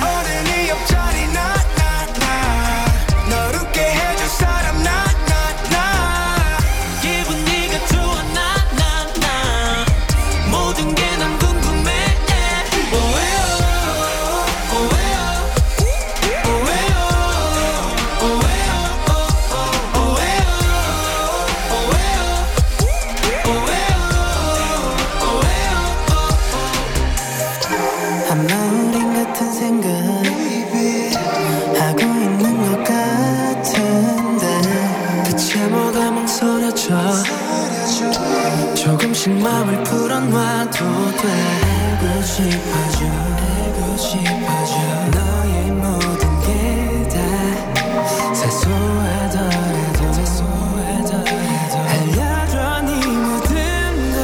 조금씩 마음을 풀어놔도 돼 알고 싶어져 알고 싶어져 너의 모든 게 다 사소하더라도 사소하더라도 알려줘 네 모든 걸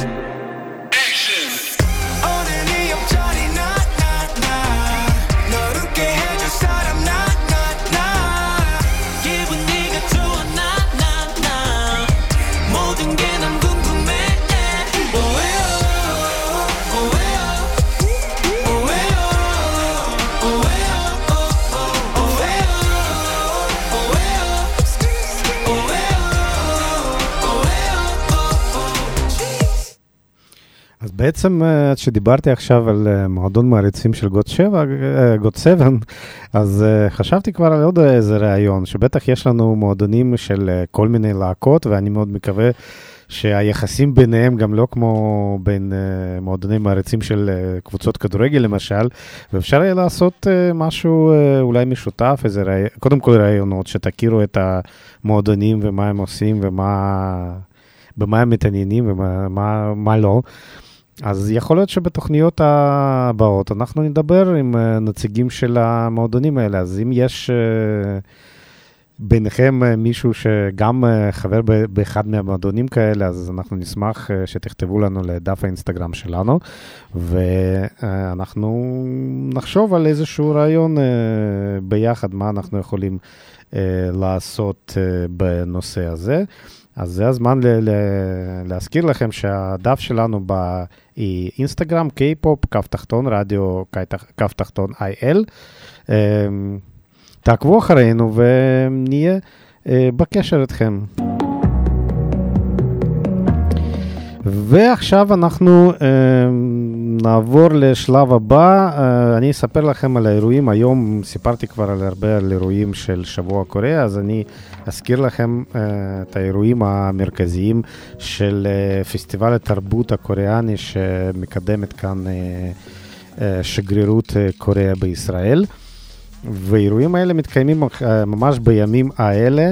오늘 네 옆자리 나나나 널 웃게 해줄 사람 나나나 기분 네가 좋아 나나나 모든 게 난 אז בעצם, כשדיברתי עכשיו על מועדון מעריצים של גוט שבע, גוט שבע, אז חשבתי כבר על עוד איזה רעיון, שבטח יש לנו מועדונים של כל מיני להקות, ואני מאוד מקווה שהיחסים ביניהם גם לא כמו בין מועדונים מעריצים של קבוצות כדורגל למשל, ואפשר יהיה לעשות משהו אולי משותף, איזה רעי... קודם כל רעיונות, שתכירו את המועדונים ומה הם עושים ומה... במה הם מתעניינים ומה מה, מה לא. אז יכול להיות שבתוכניות הבאות אנחנו נדבר עם נציגים של המועדונים האלה. אז אם יש ביניכם מישהו שגם חבר באחד מהמועדונים כאלה, אז אנחנו נשמח שתכתבו לנו לדף האינסטגרם שלנו, ואנחנו נחשוב על איזשהו רעיון ביחד, מה אנחנו יכולים לעשות בנושא הזה. אז זה הזמן ל- ל- להזכיר לכם שהדף שלנו באינסטגרם, K-פופ, כף תחתון, רדיו, כף תחתון איי אל. תעקבו אחרינו ונהיה בקשר איתכם. ועכשיו אנחנו אה, נעבור לשלב הבא. אה, אני אספר לכם על האירועים. היום סיפרתי כבר על הרבה על אירועים של שבוע קוריאה, אז אני אזכיר לכם אה, את האירועים המרכזיים של אה, פסטיבל התרבות הקוריאני שמקדמת כאן אה, אה, שגרירות אה, קוריאה בישראל. והאירועים האלה מתקיימים אה, ממש בימים האלה.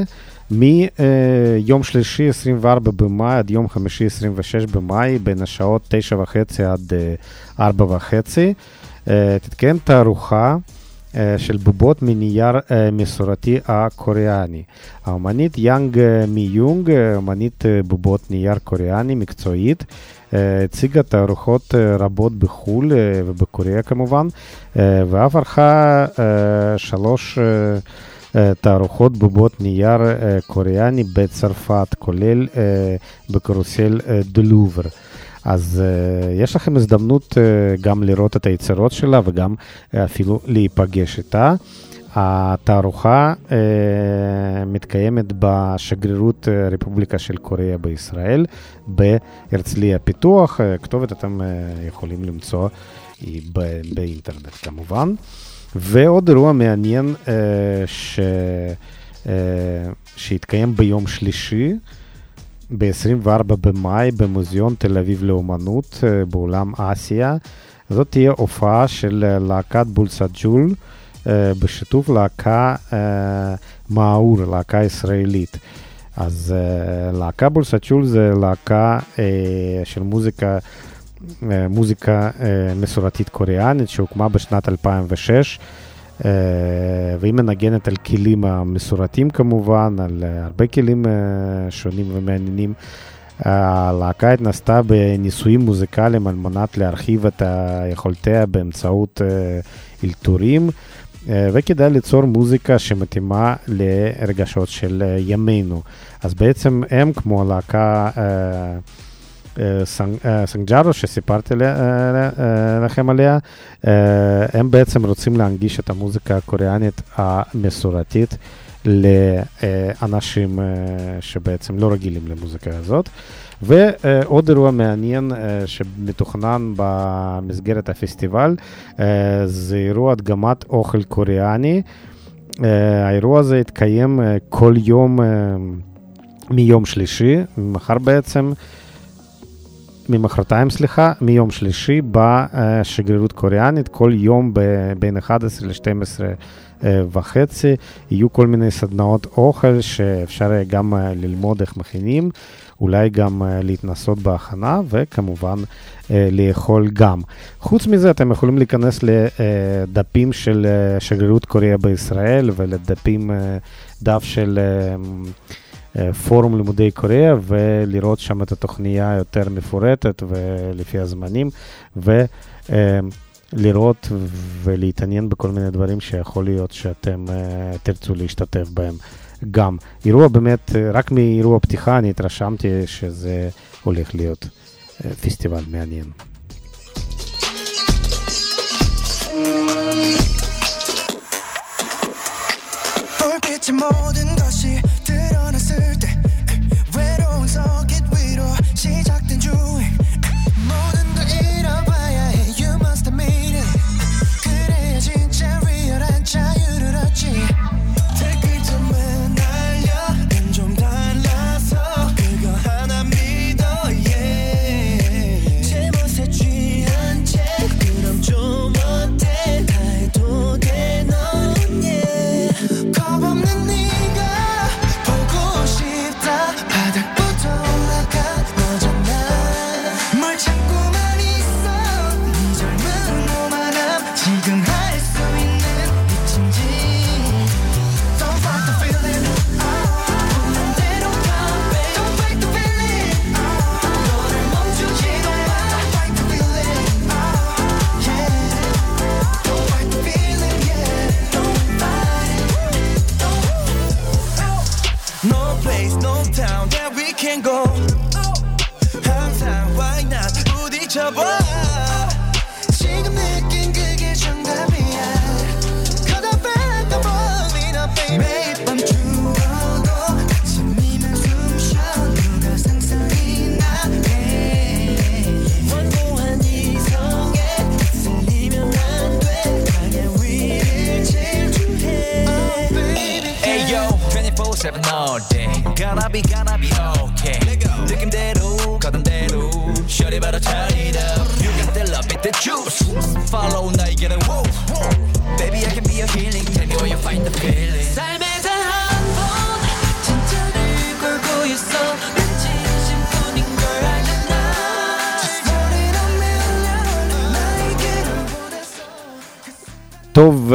מיום שלישי עשרים וארבעה במאי עד יום חמישי עשרים ושש במאי, בין השעות תשע וחצי עד ארבע וחצי, תתקיים תערוכה של בובות מנייר מסורתי הקוריאני. האמנית יאנג מי יונג, אמנית בובות נייר קוריאני מקצועית, הציגה תערוכות רבות בחול ובקוריאה כמובן, ואף ערכה שלוש תערוכות בובות נייר קוריאני בצרפת, כולל בקרוסל דה לובר. אז יש לכם הזדמנות גם לראות את היצירות שלה וגם אפילו להיפגש איתה. התערוכה מתקיימת בשגרירות רפובליקה של קוריאה בישראל, בהרצליה פיתוח. כתובת אתם יכולים למצוא באינטרנט כמובן. ועוד אירוע מעניין אה, ש... אה, שהתקיים ביום שלישי, ב-עשרים וארבעה במאי, במוזיאון תל אביב לאומנות אה, באולם אסיה. זאת תהיה הופעה של להקת בולסג'ול, אה, בשיתוף להקה אה, מאור, להקה ישראלית. אז אה, להקה בולסג'ול זה להקה אה, של מוזיקה, מוזיקה מסורתית קוריאנית שהוקמה בשנת אלפיים ושש, והיא מנגנת על כלים המסורתיים כמובן, על הרבה כלים שונים ומעניינים. הלהקה התנסתה בניסויים מוזיקליים על מנת להרחיב את יכולתיה באמצעות אלתורים, וכדאי ליצור מוזיקה שמתאימה לרגשות של ימינו. אז בעצם הם, כמו הלהקה סנג'ארו שסיפרתי לכם עליה, הם בעצם רוצים להנגיש את המוזיקה הקוריאנית המסורתית לאנשים שבעצם לא רגילים למוזיקה הזאת. ועוד אירוע מעניין שמתוכנן במסגרת הפסטיבל זה אירוע הדגמת אוכל קוריאני. האירוע הזה יתקיים כל יום מיום שלישי, מחר בעצם, ממחרתיים, סליחה, מיום שלישי בשגרירות קוריאנית, כל יום ב- בין אחת עשרה ל-שתים עשרה וחצי, יהיו כל מיני סדנאות אוכל שאפשר גם ללמוד איך מכינים, אולי גם להתנסות בהכנה, וכמובן לאכול גם. חוץ מזה, אתם יכולים להיכנס לדפים של שגרירות קוריאה בישראל, ולדפים דף של פורום לימודי קוריאה, ולראות שם את התוכניה יותר מפורטת ולפי הזמנים, ולראות ולהתעניין בכל מיני דברים שיכול להיות שאתם תרצו להשתתף בהם גם. אירוע באמת, רק מאירוע פתיחה אני התרשמתי שזה הולך להיות פסטיבל מעניין. 불빛의 모든 것이 드러났을 때 외로운 서킷 위로 시작된 주행 모든 걸 잃어봐야 해 You must admit it 그래야 진짜 리얼한 자유를 얻지 댓글점에 날려 난 좀 달라서 그거 하나 믿어 yeah 제멋에 취한 채 그럼 좀 어때 다 해도 돼 넌 yeah 겁없는 네가 seven all day Gonna be gonna be okay 느낌대로 가던대로 Shorty better turn it up You got the love with the juice Follow 나의 길을 woo Baby I can be your healing Tell me where you find the feeling 삶의 단한번 진짜를 걸고 있어 내 진심뿐인 걸 아는 날 Just want it a million 나의 길을 보냈어 טוב,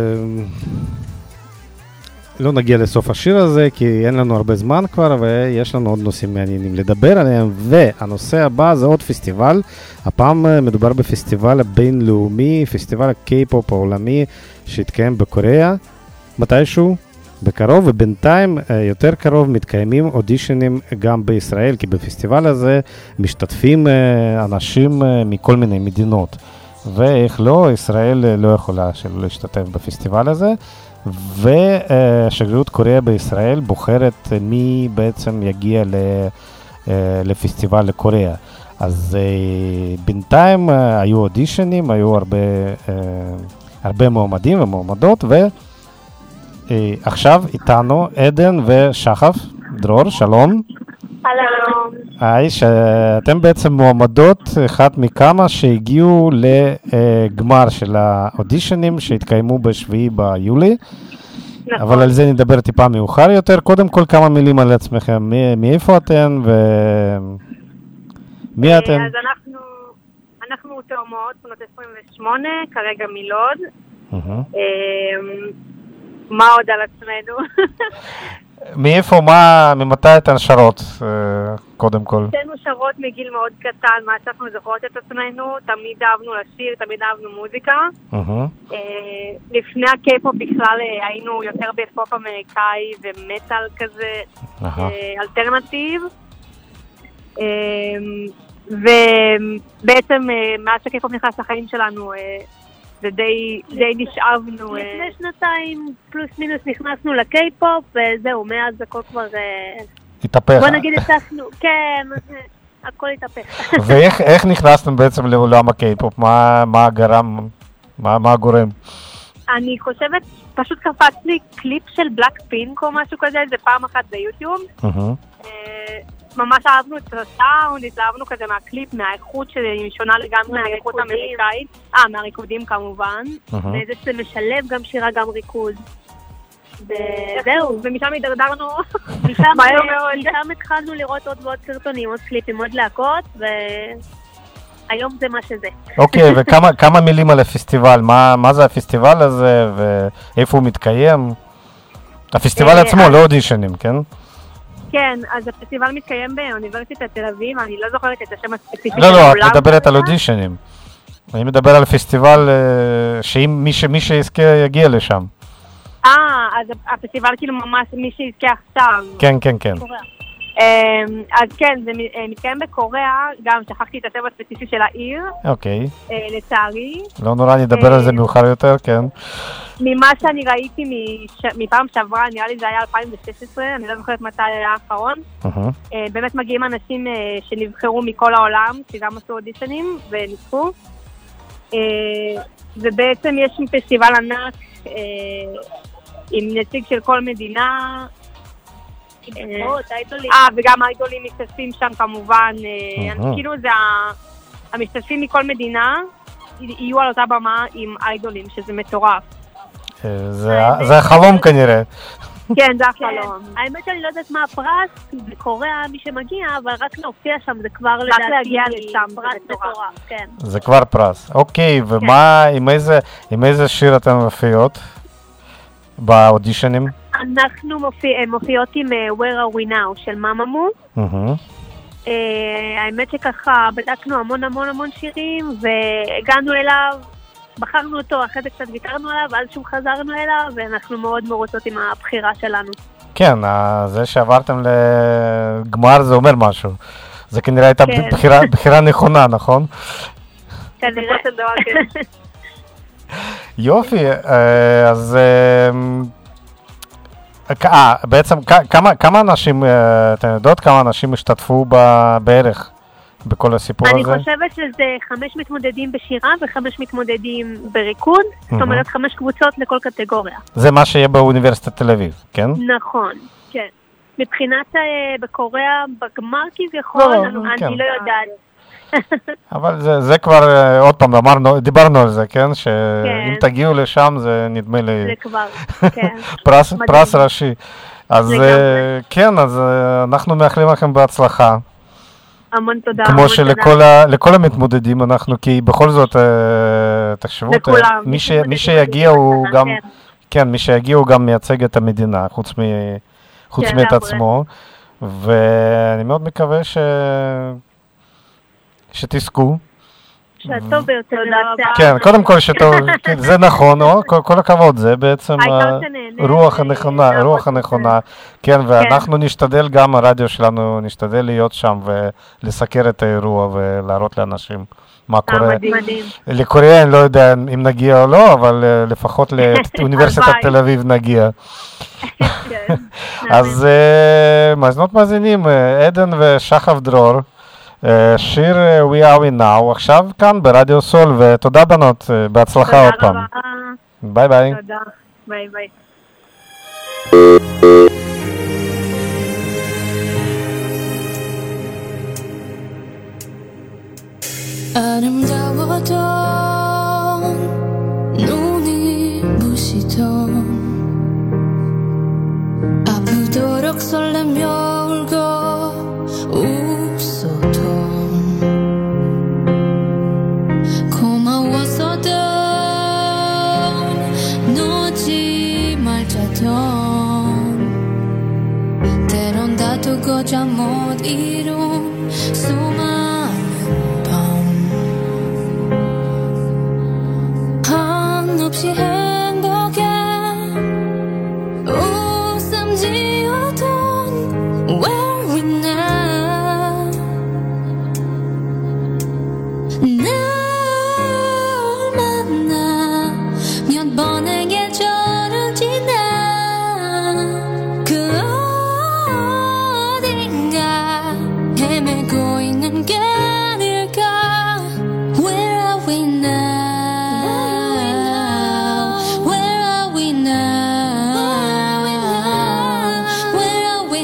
לא נגיע לסוף השיר הזה, כי אין לנו הרבה זמן כבר, ויש לנו עוד נושאים מעניינים לדבר עליהם, והנושא הבא זה עוד פסטיבל, הפעם מדובר בפסטיבל הבינלאומי, פסטיבל הקיי-פופ העולמי, שהתקיים בקוריאה, מתישהו, בקרוב, ובינתיים יותר קרוב מתקיימים אודישנים גם בישראל, כי בפסטיבל הזה משתתפים אנשים מכל מיני מדינות, ואיך לא, ישראל לא יכולה שלא להשתתף בפסטיבל הזה, ושגרירות קוריאה בישראל בוחרת מי בעצם יגיע לפסטיבל לקוריאה. אז בינתיים היו אודישנים, היו הרבה, הרבה מועמדים ומועמדות, ועכשיו איתנו עדן ושחף, דרור, שלום. שלום. היי, שאתם בעצם מועמדות, אחת מכמה שהגיעו לגמר של האודישנים שהתקיימו בשביעי ביולי. נכון. אבל על זה נדבר טיפה מאוחר יותר. קודם כל כמה מילים על עצמכם, מאיפה אתן ומי אתן? אז אנחנו, אנחנו תאומות, בנות עשרים ושמונה, כרגע מלוד. מה עוד על עצמנו? מאיפה, מה, ממתי אתן שרות, קודם כל? אתנו שרות מגיל מאוד קטן, מה שאנחנו זוכרות את עצמנו, תמיד אהבנו לשיר, תמיד אהבנו מוזיקה. לפני הקיי-פופ בכלל היינו יותר בפופ אמריקאי ומטל כזה, אלטרנטיב. ובעצם מאז שהקיי-פופ נכנס לחיים שלנו, זה די, די נשאבנו. לפני שנתיים פלוס מינוס נכנסנו לקיי-פופ, וזהו, מאז הכל כבר... התהפך. בוא נגיד הצלחנו, כן, הכל התהפך. ואיך איך נכנסתם בעצם לעולם הקיי-פופ? מה, מה גרם, מה, מה הגורם? אני חושבת, פשוט קפץ לי קליפ של בלאק פינק או משהו כזה, זה פעם אחת ביוטיוב. ממש אהבנו את הסאונד, התלהבנו כזה מהקליפ, מהאיכות שהיא שונה לגמרי מהאיכות האמריקאית. אה, מהריקודים כמובן. וזה שזה משלב גם שירה, גם ריקוד. וזהו, ומשם הידרדרנו, משם התחלנו לראות עוד ועוד סרטונים, עוד קליפים, עוד להקות, והיום זה מה שזה. אוקיי, וכמה מילים על הפסטיבל, מה זה הפסטיבל הזה, ואיפה הוא מתקיים? הפסטיבל עצמו, לא אודישנים, כן? כן, אז הפסטיבל מתקיים באוניברסיטת תל אביב, אני לא זוכרת את השם הספציפי של העולם. לא, לא, את מדברת על אודישנים. אני מדבר על פסטיבל שמי שיזכה יגיע לשם. אה, אז הפסטיבל כאילו ממש מי שיזכה עכשיו. כן, כן, כן. אז כן, זה מתקיים בקוריאה, גם שכחתי את הצבע הספציפי של העיר. אוקיי. לצערי. לא נורא, נדבר על זה מאוחר יותר, כן. ממה שאני ראיתי מפעם שעברה, נראה לי זה היה אלפיים ושש עשרה, אני לא זוכרת מתי היה האחרון. באמת מגיעים אנשים שנבחרו מכל העולם, שגם עשו אודישנים וניצחו. ובעצם יש פסטיבל ענק עם נציג של כל מדינה. אה, וגם האיידולים משתתפים שם כמובן. כאילו זה המשתתפים מכל מדינה יהיו על אותה במה עם איידולים, שזה מטורף. זה החלום כנראה. כן, זה החלום. האמת שאני לא יודעת מה הפרס בקוריאה, מי שמגיע, אבל רק להופיע שם זה כבר לדעתי פרס מטורף, כן. זה כבר פרס. אוקיי, ומה, עם איזה שיר אתן מופיעות באודישנים? אנחנו מופיעות עם Where Are We Now של מאמאמו. האמת שככה בדקנו המון המון המון שירים והגענו אליו, בחרנו אותו, אחרי זה קצת ויתרנו עליו, אז שוב חזרנו אליו, ואנחנו מאוד מרוצות עם הבחירה שלנו. כן, זה שעברתם לגמר זה אומר משהו. זה כנראה הייתה בחירה נכונה, נכון? כנראה של דבר, כן. יופי, אז... אה, בעצם כמה אנשים, אתם יודעות כמה אנשים השתתפו בערך בכל הסיפור אני הזה? אני חושבת שזה חמש מתמודדים בשירה וחמש מתמודדים בריקוד, זאת אומרת חמש קבוצות לכל קטגוריה. זה מה שיהיה באוניברסיטת תל אביב, כן? נכון, כן. מבחינת בקוריאה, בגמר כביכול, אני לא יודעת. אבל זה, זה כבר, עוד פעם, אמרנו, דיברנו על זה, כן? שאם תגיעו לשם, זה נדמה לי... זה כבר, כן. פרס, פרס ראשי. אז כן, אז אנחנו מאחלים לכם בהצלחה. המון תודה. כמו שלכל המתמודדים אנחנו, כי בכל זאת, תחשבו, מי שיגיע הוא גם, כן, מי שיגיע הוא גם מייצג את המדינה, חוץ מאת עצמו, ואני מאוד מקווה ש... שתזכו. שהטוב ביותר. כן, קודם כל שטוב, זה נכון, כל הכבוד, זה בעצם הרוח הנכונה, הרוח הנכונה, כן, ואנחנו נשתדל גם, הרדיו שלנו נשתדל להיות שם ולסקר את האירוע ולהראות לאנשים מה קורה. לקוריאה אני לא יודע אם נגיע או לא, אבל לפחות לאוניברסיטת תל אביב נגיע. אז מאזינות מאזינים, עדן ושחף דרור, שיר We Are We Now, עכשיו כאן ברדיו סול, ותודה בנות, בהצלחה עוד פעם. ביי ביי. תודה, ביי ביי. 아름다웠던 눈이 부시던 아프도록 설레며 울고 웃었던 고마웠었던 놓지 말자던 때론 다투고 잠 못 이룬 수많은 밤 한없이 행복해 웃음 지어던 Where we now 날 만나 몇 번의 계절을 지나 그 어딘가 헤매고 있는 게 아닐까 Where are we now Where are we now Where are we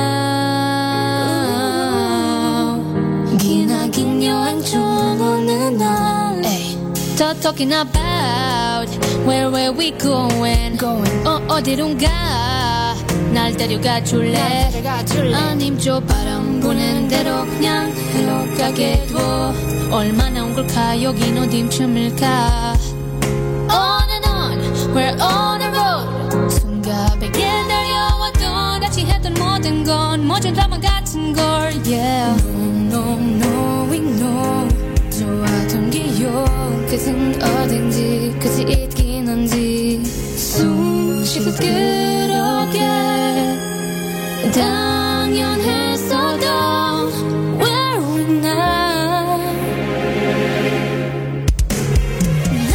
now 기나긴 여행 중 어느 날 Start talking about Where were we going 어 어디론가 날 데려가 줄래 아님 저 바람 보내는 대로 그냥 흘러가게 둬 얼마나 온 걸까 여긴 어딘쯤일까 On and on we're on the road 숨가쁘게 달려왔던 같이 했던 모든 건 모두 드라마 같은 걸 Yeah No no we know 좋아하던 기억 그것은 어딘지 그치 있긴 한지 숨쉬듯 그렇게 당연했어도 Where are we now 날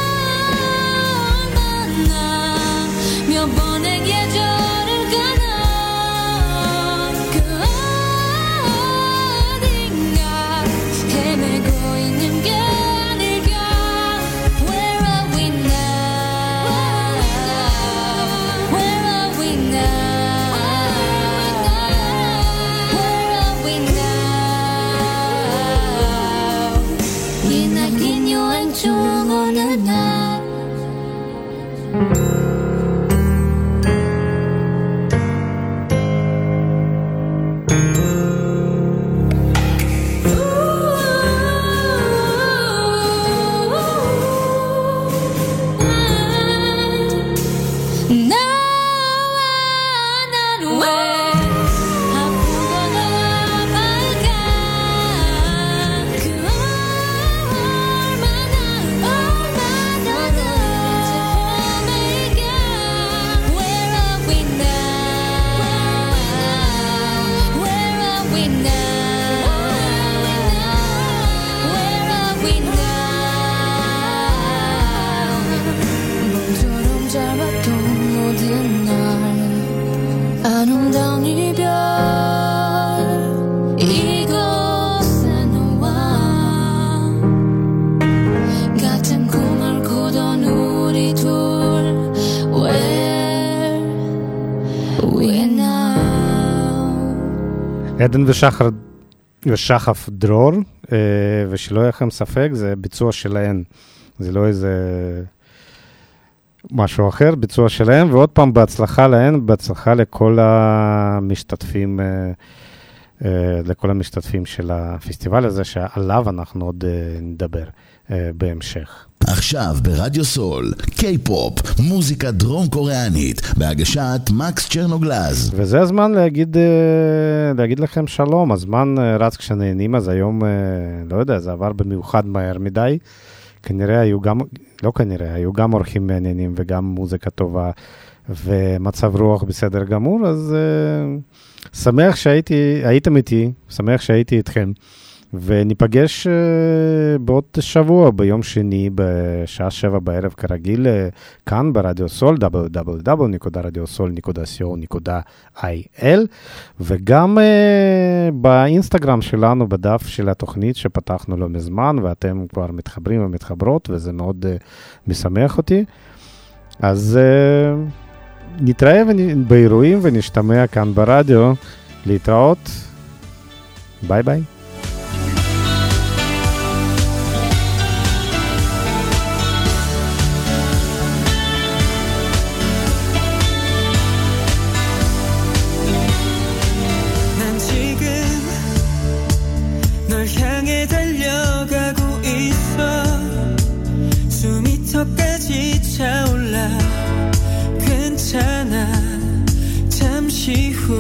만나 몇 번의 계절을 가나 그 어딘가 헤매고 있는 게 아닐까 Where are we now Where are we now 기나긴 여행 중 어느 날 나와 난 왜 아프거나 아파할까 그 얼마나 얼마나 더 매일 עדן ושחר, ושחף דרור, ושלא יהיה לכם ספק, זה ביצוע שלהן. זה לא איזה משהו אחר, ביצוע שלהן, ועוד פעם בהצלחה להן, בהצלחה לכל המשתתפים, לכל המשתתפים של הפסטיבל הזה, שעליו אנחנו עוד נדבר בהמשך. עכשיו ברדיו סול, קיי-פופ, מוזיקה דרום קוריאנית, בהגשת מקס צ'רנוגלז. וזה הזמן להגיד, להגיד לכם שלום, הזמן רץ כשנהנים, אז היום, לא יודע, זה עבר במיוחד מהר מדי, כנראה היו גם, לא כנראה, היו גם אורחים מעניינים וגם מוזיקה טובה ומצב רוח בסדר גמור, אז uh, שמח שהייתי, הייתם איתי, שמח שהייתי איתכם, וניפגש uh, בעוד שבוע, ביום שני, בשעה שבע בערב כרגיל, uh, כאן ברדיו סול, דאבליו דאבליו דאבליו נקודה רדיו סול נקודה סי או נקודה איי אל, וגם uh, באינסטגרם שלנו, בדף של התוכנית שפתחנו לא מזמן, ואתם כבר מתחברים ומתחברות, וזה מאוד uh, משמח אותי. אז uh, נתראה ונ... באירועים ונשתמע כאן ברדיו. להתראות. ביי ביי. 차올라 괜찮아 잠시 후